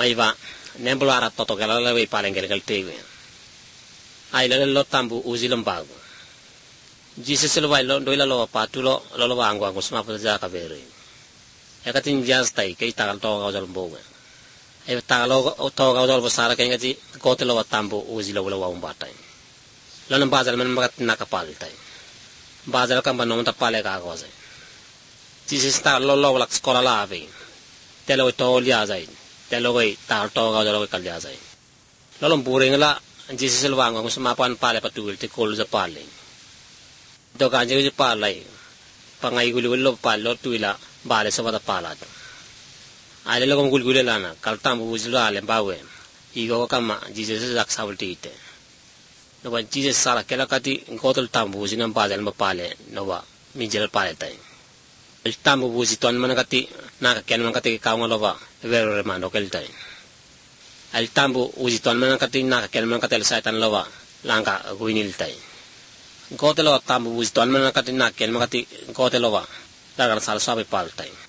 maiva nembolo ara toto kala lewe palengel gal tewe ai le lo tambu uzi lombago Jesus lo vai lo doila lo patulo lo wango ango sma pa ja ka bere e ka tin jas tai ke ta to ga jol mboga e ta lo to ga jol basara ke ngati ko te lo tambu uzi lo wa umbatai lo nam bazal man magat na ka pal tai bazal ka banom ta pale ka ko sai Jesus ta lo lak skola la ave te lo to lia zai te lo wei ta to ga jol ka lia zai lo lom buring la Jesus lo wango sma pan pale patul te kol za pale do kanjeng ji palai pangai gulu palo tuila bale sabada palat ale lo gulu lana kaltam buzlo ale bawe igo kama Jesus sak sawltite no ban Jesus sala kela kati ngotol tambu sinam badal mapale no wa mijel pale tai el tambu buzi ton man kati na ken man kati ka ngolo wa vero remando kel tai el tambu uzi ton man kati na ken man kati saitan lo wa langa guinil tai Kotelo tambu buzi tuan mana kati nakel makati kotelo wa lagar sal sabe paltai